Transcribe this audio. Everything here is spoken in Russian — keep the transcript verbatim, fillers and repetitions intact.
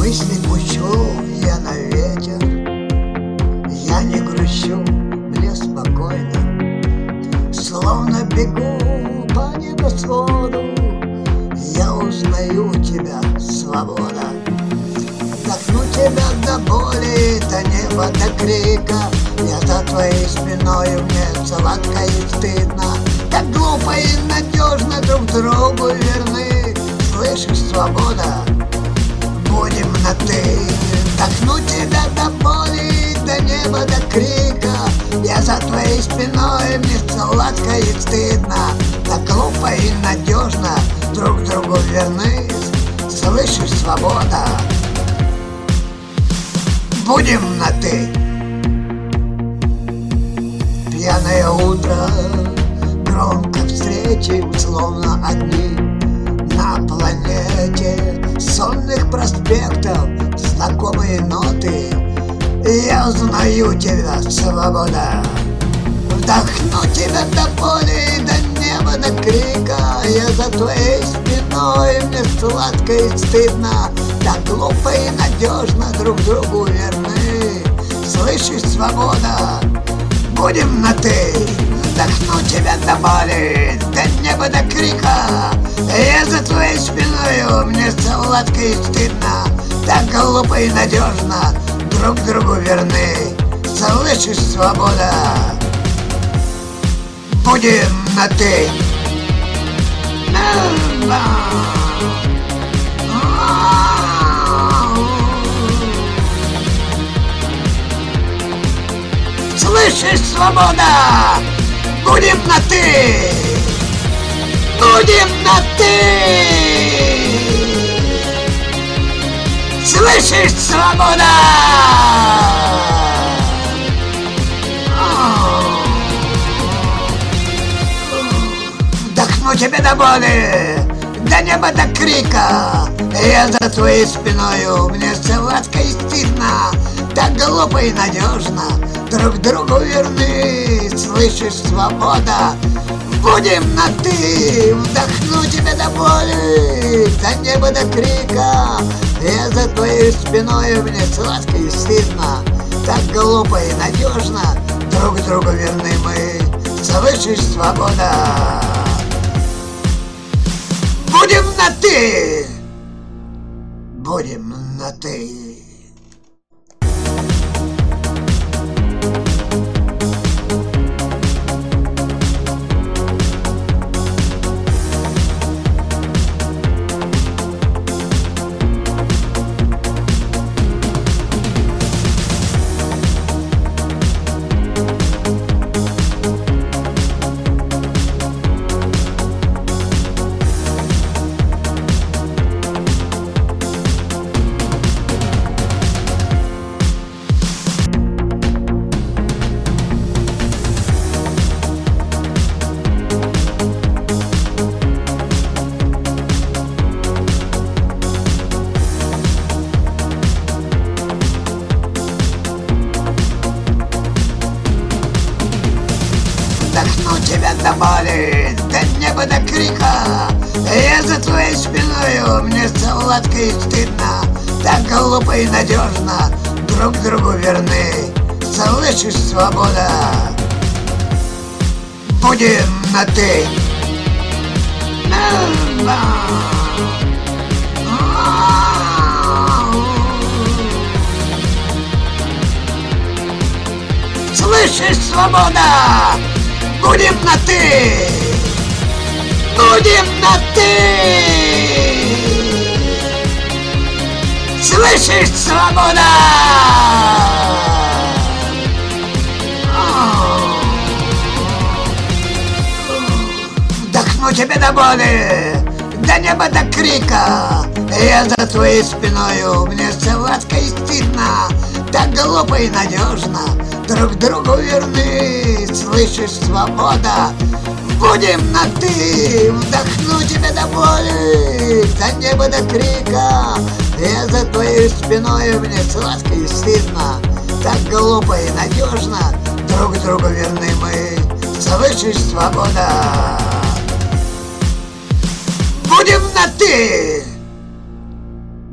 Мысли пущу я на ветер, я не грущу, мне спокойно. Словно бегу по небосводу, я узнаю тебя, свобода. Вдохну тебя до боли, до неба, до крика. Я за твоей спиной, мне сладко и стыдно. Так глупо и надежно друг другу верны. Слышишь, свобода, будем на ты. Вдохну тебя до боли, до неба, до крика. Я за твоей спиной, мне сладко и стыдно. Так глупо и надежно друг другу верны. Слышишь, свобода, будем на ты. Пьяное утро, громко встречи, словно одни на планете сонных проспектов, знакомые ноты. Я узнаю тебя, свобода. Вдохну тебя до боли, до неба, до крика. Я за твоей спиной, мне сладко и стыдно. Так глупо и надежно друг другу верны. Слышишь, свобода, будем на ты. Вдохну тебя до боли, до неба, до крика. Я за твоей спиной, мне сладко и стыдно. Так глупо и надежно друг другу верны. Слышишь, свобода, будем на ты. Слышишь, свобода, будем на ты. Будем на ты. Слышишь, свобода. Вдохну тебя до боли, до неба, до крика. Я за твоей спиною, мне сладко и стыдно. Так глупо и надежно друг другу верны. Слышишь, свобода, будем на ты. Вдохну тебя до боли, до неба, до крика. Я за твоей спиной, мне сладко и стыдно. Так глупо и надежно друг другу верны мы. Слышишь, свобода, будем на ты. Будем на ты. Вдохну тебя до боли, до неба, до крика. Я за твоей спиною, мне сладко и стыдно. Так глупо и надежно друг другу верны. Слышишь, свобода, будем на ты. Слышишь, свобода, будем на ты. Будем на ты. Слышишь, свобода. Вдохну тебя до боли, до неба, до крика. Я за твоей спиною, мне сладко и стыдно. Так глупо и надежно друг другу верны. Слышишь, свобода, будем на ты. Вдохну тебя до боли, до неба, до крика. Я за твоей спиной, мне сладко и стыдно. Так глупо и надежно друг другу верны мы. Слышишь, свобода, будем на ты.